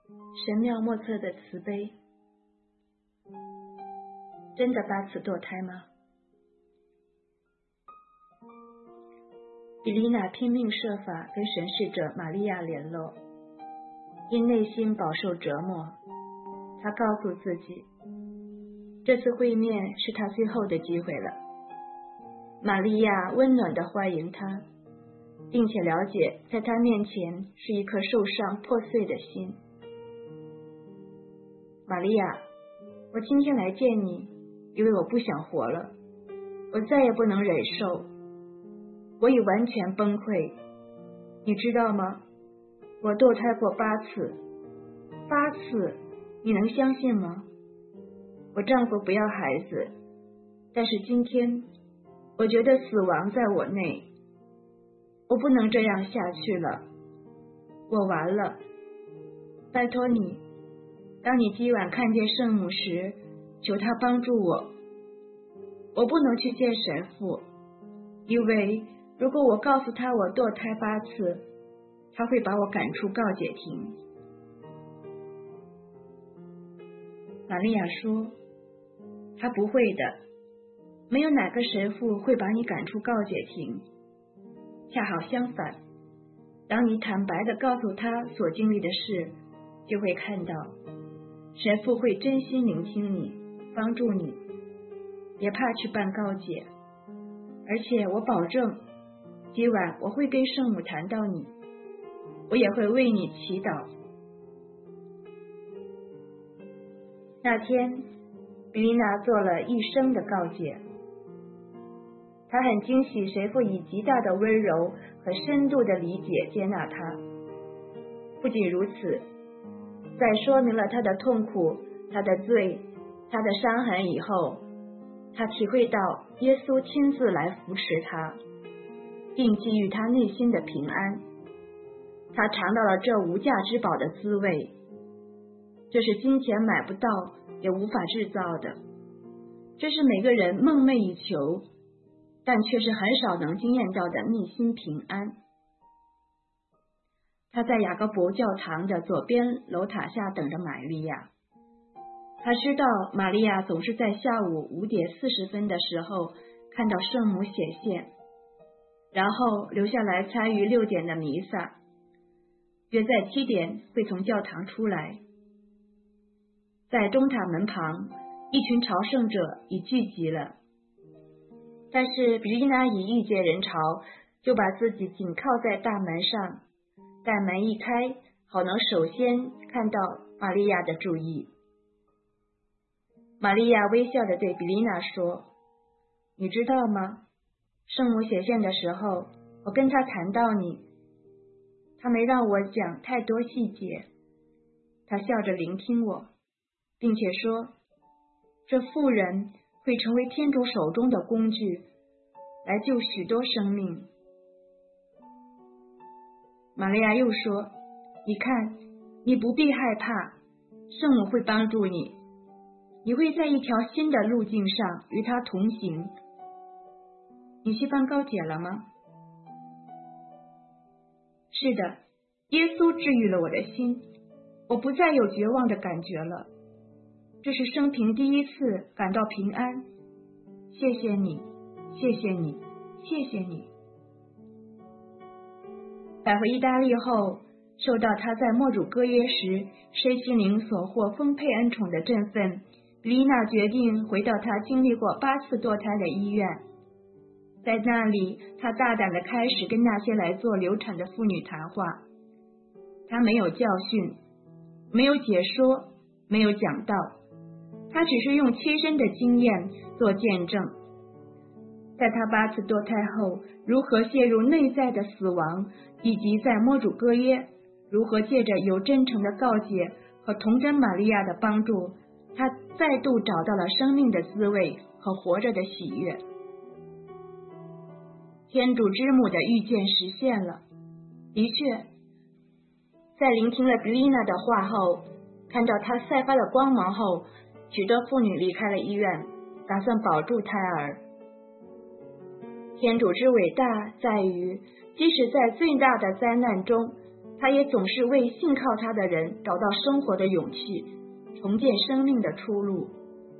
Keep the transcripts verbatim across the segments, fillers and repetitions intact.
神妙莫测的慈悲。真的八次堕胎吗？比丽娜拼命设法跟神视者玛利亚联络，因内心饱受折磨，她告诉自己，这次会面是她最后的机会了。玛利亚温暖地欢迎她，并且了解在她面前是一颗受伤破碎的心。玛利亚，我今天来见你，因为我不想活了，我再也不能忍受，我已完全崩溃。你知道吗？我堕胎过八次，八次，你能相信吗？我丈夫不要孩子，但是今天我觉得死亡在我内，我不能这样下去了，我完了。拜托你，当你今晚看见圣母时，求他帮助我。我不能去见神父，因为如果我告诉他我堕胎八次，他会把我赶出告解亭。玛利亚说，他不会的，没有哪个神父会把你赶出告解亭。恰好相反，当你坦白地告诉他所经历的事，就会看到神父会真心聆听你，帮助你。别怕去办告解，而且我保证今晚我会跟圣母谈到你，我也会为你祈祷。那天比丽娜做了一生的告解，她很惊喜神父以极大的温柔和深度的理解接纳她。不仅如此，在说明了她的痛苦、她的罪、她的伤痕以后，她体会到耶稣亲自来扶持她，并给予她内心的平安。她尝到了这无价之宝的滋味，这是金钱买不到也无法制造的，这是每个人梦寐以求，但却是很少能经验到的内心平安。她在雅各伯教堂的左边楼塔下等着玛利亚，他知道玛利亚总是在下午五点四十分的时候看到圣母显现，然后留下来参与六点的弥撒，约在七点会从教堂出来。在东塔门旁，一群朝圣者已聚集了，但是比利娜一遇见人潮，就把自己紧靠在大门上，待门一开，好能首先看到玛利亚的注意。玛利亚微笑地对比丽娜说，你知道吗？圣母显现的时候，我跟她谈到你，她没让我讲太多细节，她笑着聆听我，并且说，这妇人会成为天主手中的工具，来救许多生命。玛利亚又说，你看，你不必害怕，圣母会帮助你，你会在一条新的路径上与他同行。你去办告解了吗？是的，耶稣治愈了我的心，我不再有绝望的感觉了，这是生平第一次感到平安。谢谢你，谢谢你，谢谢你。返回意大利后，受到他在莫主歌约时身心灵所获丰沛恩宠的振奋，比丽娜决定回到她经历过八次堕胎的医院。在那里，她大胆地开始跟那些来做流产的妇女谈话。她没有教训，没有解说，没有讲道，她只是用亲身的经验做见证。在她八次堕胎后，如何陷入内在的死亡，以及在摸主歌约如何借着有真诚的告解和童真玛利亚的帮助，她再度找到了生命的滋味和活着的喜悦。天主之母的预见实现了。的确，在聆听了比丽娜的话后，看到她散发的光芒后，许多妇女离开了医院，打算保住胎儿。天主之伟大在于，即使在最大的灾难中， 他也总是为信靠他的人找到生活的勇气，重建生命的出路。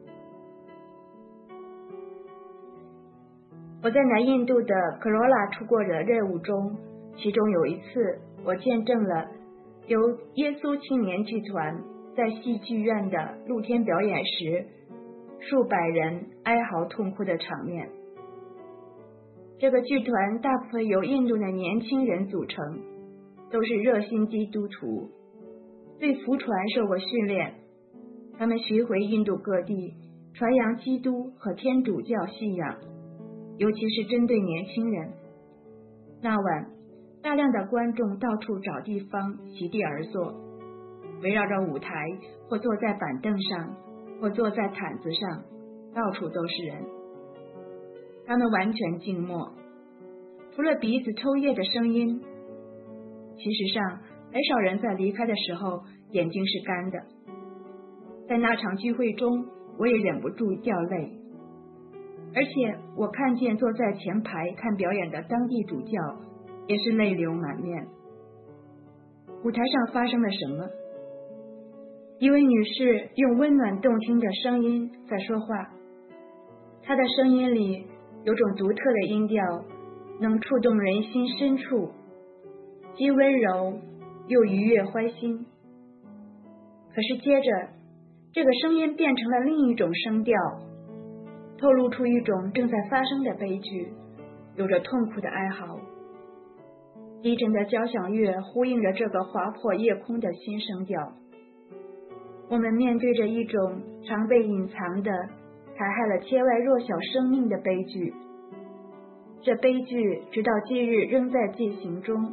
我在南印度的科罗拉出国的任务中，其中有一次我见证了由耶稣青年剧团在戏剧院的露天表演时，数百人哀嚎痛哭的场面。这个剧团大部分由印度的年轻人组成，都是热心基督徒，对福传受过训练，他们巡回印度各地，传扬基督和天主教信仰，尤其是针对年轻人。那晚，大量的观众到处找地方席地而坐，围绕着舞台，或坐在板凳上，或坐在毯子上，到处都是人。他们完全静默，除了鼻子抽噎的声音。其实上，很少人在离开的时候眼睛是干的。在那场聚会中，我也忍不住掉泪。而且我看见坐在前排看表演的当地主教也是泪流满面。舞台上发生了什么？一位女士用温暖动听的声音在说话，她的声音里有种独特的音调，能触动人心深处，既温柔又愉悦欢欣。可是接着，这个声音变成了另一种声调，透露出一种正在发生的悲剧，有着痛苦的哀嚎。低沉的交响乐呼应着这个划破夜空的新声调。我们面对着一种常被隐藏的、残害了千万弱小生命的悲剧。这悲剧直到今日仍在进行中。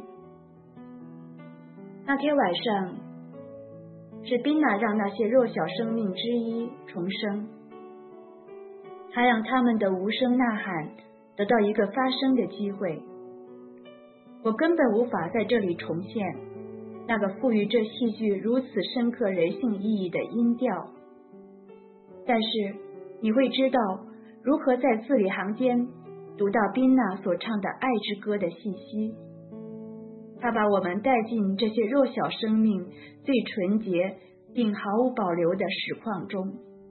那天晚上，是宾娜让那些弱小生命之一重生，她让他们的无声呐喊得到一个发声的机会。我根本无法在这里重现那个赋予这戏剧如此深刻人性意义的音调，但是你会知道如何在字里行间读到宾娜所唱的爱之歌的信息。他把我们带进这些弱小生命最纯洁并毫无保留的实况中。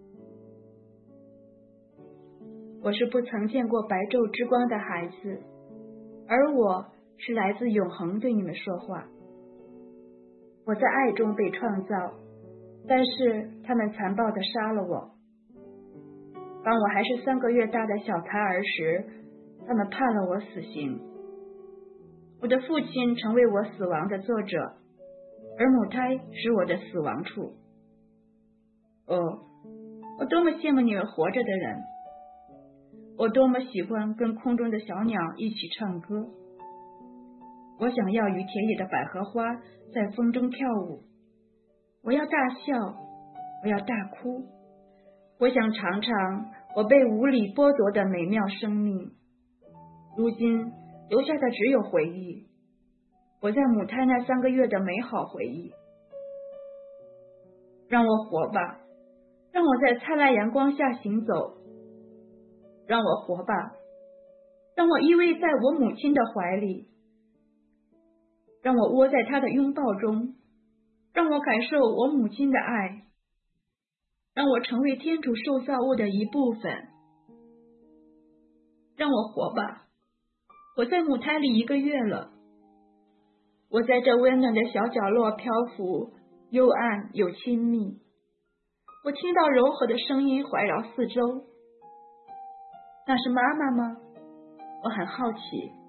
我是不曾见过白昼之光的孩子，而我是来自永恒对你们说话。我在爱中被创造，但是他们残暴地杀了我。当我还是三个月大的小胎儿时，他们判了我死刑。我的父亲成为我死亡的作者，而母胎是我的死亡处。哦，我多么羡慕你们活着的人！我多么喜欢跟空中的小鸟一起唱歌。我想要与田野的百合花在风中跳舞。我要大笑，我要大哭。我想尝尝我被无理剥夺的美妙生命。如今留下的只有回忆，我在母胎那三个月的美好回忆。让我活吧，让我在灿烂阳光下行走。让我活吧，让我依偎在我母亲的怀里。让我窝在她的拥抱中，让我感受我母亲的爱，让我成为天主受造物的一部分。让我活吧，我在母胎里一个月了，我在这温暖的小角落漂浮，幽暗又亲密。我听到柔和的声音环绕四周。那是妈妈吗？我很好奇。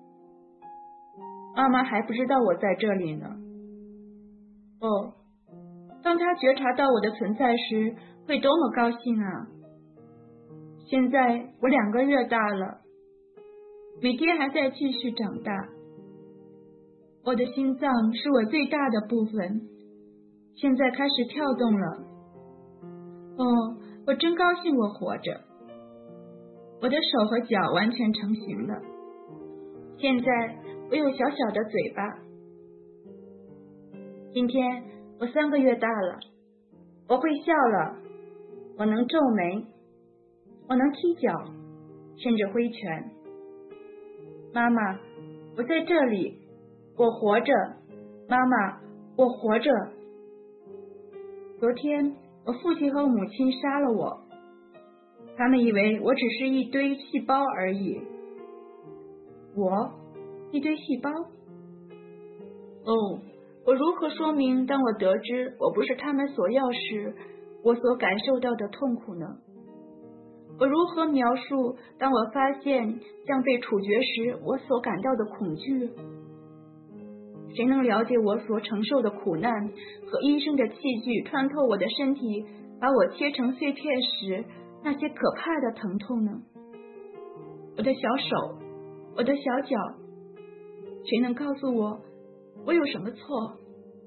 妈妈还不知道我在这里呢。哦，当她觉察到我的存在时，会多么高兴啊！现在我两个月大了，每天还在继续长大。我的心脏是我最大的部分，现在开始跳动了。哦，我真高兴我活着。我的手和脚完全成型了，现在我有小小的嘴巴。今天我三个月大了，我会笑了，我能皱眉，我能踢脚，甚至挥拳。妈妈，我在这里，我活着， 妈妈，我活着。昨天我父亲和母亲杀了我，他们以为我只是一堆细胞而已。我？一堆细胞？哦，我如何说明当我得知我不是他们所要时，我所感受到的痛苦呢？我如何描述当我发现将被处决时我所感到的恐惧？谁能了解我所承受的苦难和医生的器具穿透我的身体，把我切成碎片时那些可怕的疼痛呢？我的小手，我的小脚，谁能告诉我我有什么错？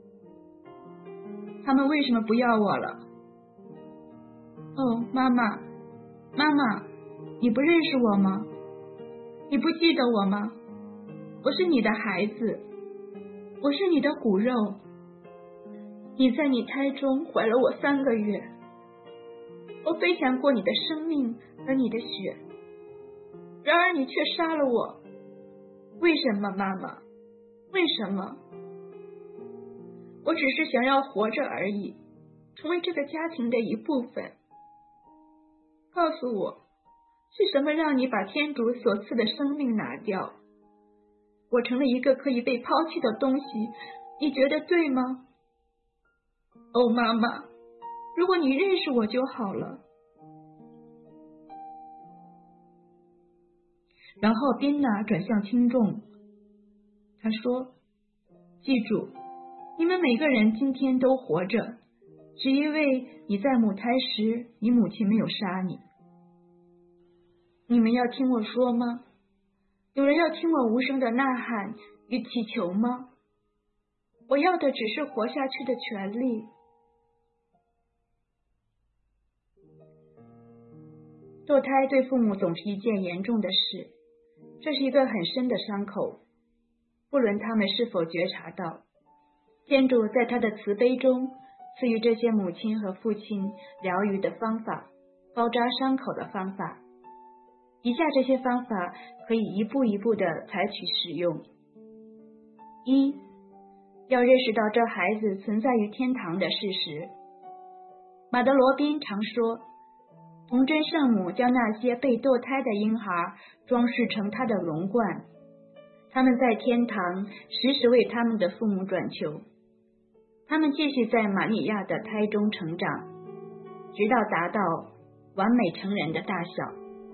他们为什么不要我了？哦，妈妈，妈妈，你不认识我吗？你不记得我吗？我是你的孩子，我是你的骨肉。你在你胎中怀了我三个月，我分享过你的生命和你的血，然而你却杀了我。为什么，妈妈？为什么？我只是想要活着而已，成为这个家庭的一部分。告诉我，是什么让你把天主所赐的生命拿掉？我成了一个可以被抛弃的东西，你觉得对吗？哦，妈妈，如果你认识我就好了。然后宾娜转向听众，她说，记住，你们每个人今天都活着，只因为你在母胎时你母亲没有杀你。你们要听我说吗？有人要听我无声的呐喊与祈求吗？我要的只是活下去的权利。堕胎对父母总是一件严重的事，这是一个很深的伤口，不论他们是否觉察到。天主在他的慈悲中赐予这些母亲和父亲疗愈的方法，包扎伤口的方法。以下这些方法可以一步一步地采取使用。一，要认识到这孩子存在于天堂的事实。马德罗宾常说，童真圣母将那些被堕胎的婴孩装饰成她的龙冠，他们在天堂时时为他们的父母转求，他们继续在玛利亚的胎中成长，直到达到完美成人的大小。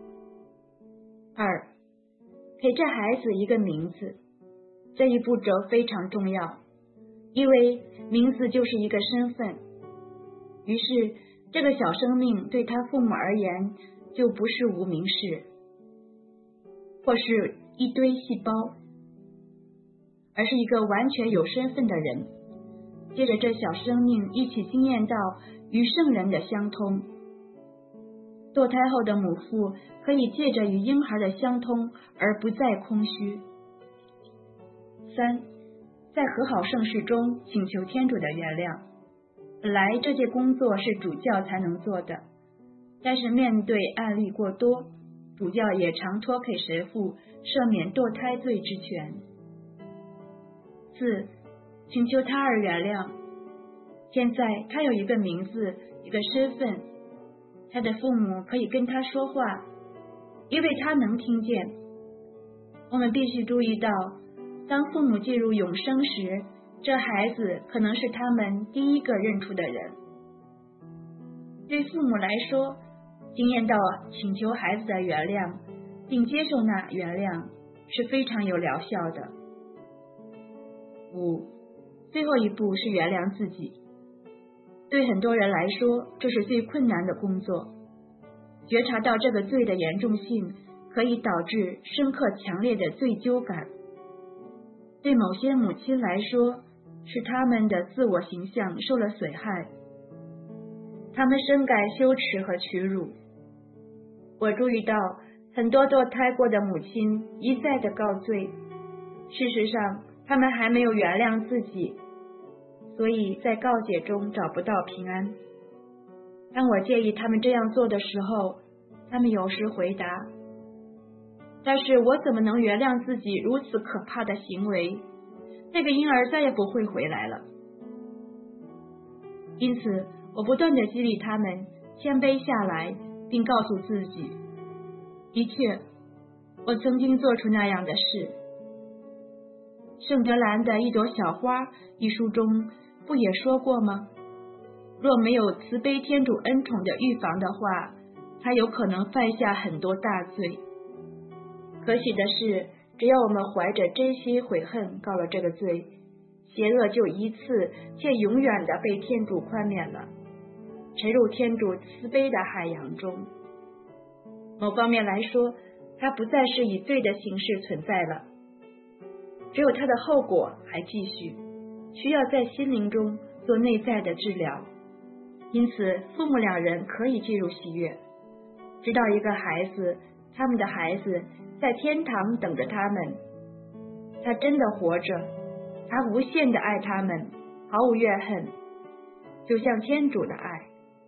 二，给这孩子一个名字，这一步骤非常重要，因为名字就是一个身份。于是这个小生命对他父母而言就不是无名氏，或是一堆细胞，而是一个完全有身份的人。接着这小生命一起经验到与圣人的相通。堕胎后的母父可以借着与婴孩的相通而不再空虚。三，在和好盛世中请求天主的原谅。本来这件工作是主教才能做的，但是面对案例过多，主教也常托给神父赦免堕胎罪之权。四，请求他儿原谅。现在他有一个名字，一个身份，他的父母可以跟他说话，因为他能听见。我们必须注意到，当父母进入永生时，这孩子可能是他们第一个认出的人。对父母来说，经验到请求孩子的原谅，并接受那原谅是非常有疗效的。五，最后一步是原谅自己。对很多人来说，这是最困难的工作。觉察到这个罪的严重性，可以导致深刻强烈的罪疚感。对某些母亲来说，是他们的自我形象受了损害，他们深感羞耻和屈辱。我注意到很多堕胎过的母亲一再的告罪，事实上他们还没有原谅自己，所以在告解中找不到平安。当我建议他们这样做的时候，他们有时回答，但是我怎么能原谅自己如此可怕的行为？ 那个婴儿再也不会回来了。因此，我不断地激励他们谦卑下来，并告诉自己，的确，我曾经做出那样的事。圣德兰的《一朵小花》一书中不也说过吗？若没有慈悲天主恩宠的预防的话，他有可能犯下很多大罪。可喜的是，只要我们怀着真心悔恨告了这个罪，邪恶就一次且永远的被天主宽免了，沉入天主慈悲的海洋中。某方面来说，它不再是以罪的形式存在了，只有它的后果还继续，需要在心灵中做内在的治疗。因此，父母两人可以进入喜悦，知道一个孩子，他们的孩子在天堂等着他们。他真的活着，他无限的爱他们，毫无怨恨，就像天主的爱。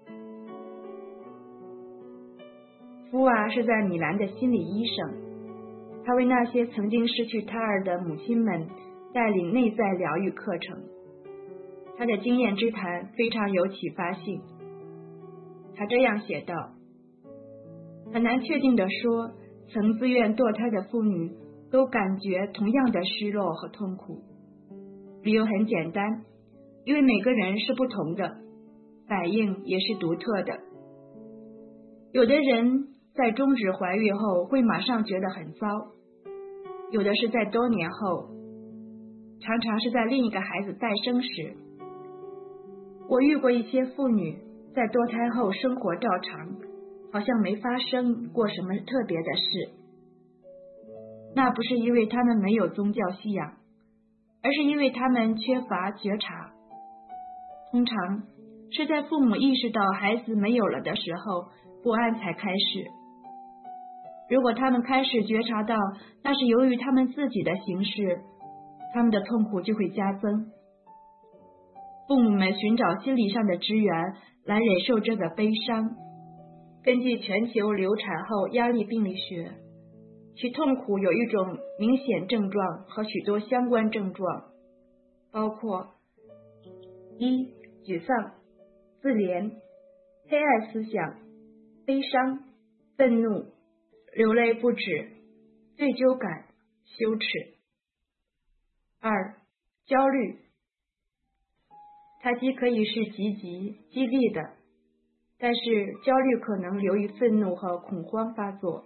福瓦是在米兰的心理医生，他为那些曾经失去胎儿的母亲们带领内在疗愈课程。他的经验之谈非常有启发性。他这样写道：很难确定地说，曾自愿堕胎的妇女都感觉同样的失落和痛苦。理由很简单，因为每个人是不同的，反应也是独特的。有的人在终止怀孕后会马上觉得很糟，有的是在多年后，常常是在另一个孩子诞生时。我遇过一些妇女在堕胎后生活照常，好像没发生过什么特别的事。那不是因为他们没有宗教信仰，而是因为他们缺乏觉察。通常是在父母意识到孩子没有了的时候，不安才开始。如果他们开始觉察到那是由于他们自己的行事，他们的痛苦就会加增。父母们寻找心理上的支援来忍受这个悲伤。根据全球流产后压力病理学，其痛苦有一种明显症状和许多相关症状，包括一、沮丧、自怜、黑暗思想、悲伤、愤怒、流泪不止、罪疚感、羞耻。二、焦虑，它既可以是积极激励的，但是焦虑可能流于愤怒和恐慌发作。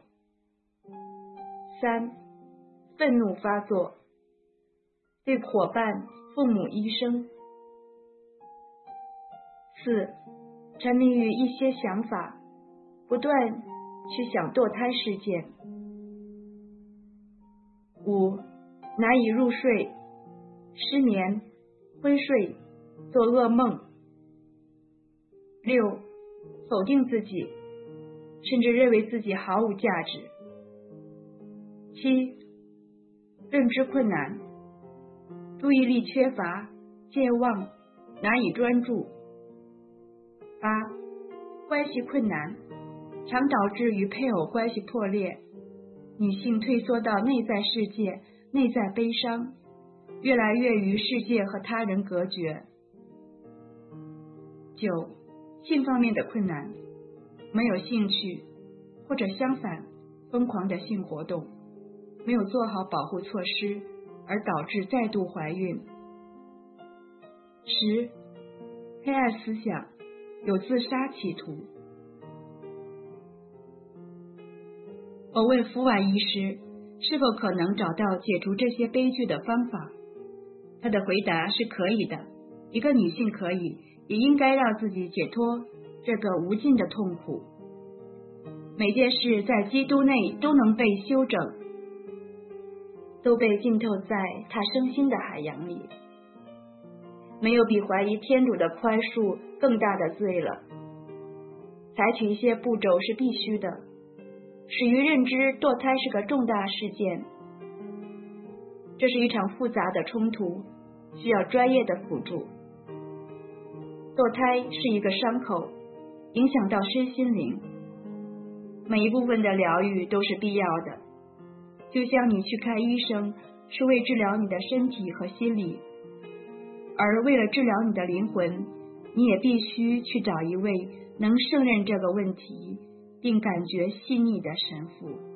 三、愤怒发作，对伙伴、父母、医生。四、沉迷于一些想法，不断去想堕胎事件。五、难以入睡，失眠、昏睡、做噩梦。六、否定自己，甚至认为自己毫无价值。七、认知困难，注意力缺乏、健忘、难以专注。八、关系困难，常导致与配偶关系破裂，女性退缩到内在世界，内在悲伤，越来越与世界和他人隔绝。九、性方面的困难，没有兴趣，或者相反，疯狂的性活动，没有做好保护措施，而导致再度怀孕。十、黑暗思想，有自杀企图。我问福瓦医师是否可能找到解除这些悲剧的方法，他的回答是可以的，一个女性可以，也应该让自己解脱这个无尽的痛苦。每件事在基督内都能被修整，都被浸透在他身心的海洋里。没有比怀疑天主的宽恕更大的罪了。采取一些步骤是必须的，始于认知堕胎是个重大事件，这是一场复杂的冲突，需要专业的辅助。堕胎是一个伤口，影响到身心灵，每一部分的疗愈都是必要的。就像你去看医生， 是为治疗你的身体和心理，而为了治疗你的灵魂，你也必须去找一位能胜任这个问题并感觉细腻的神父。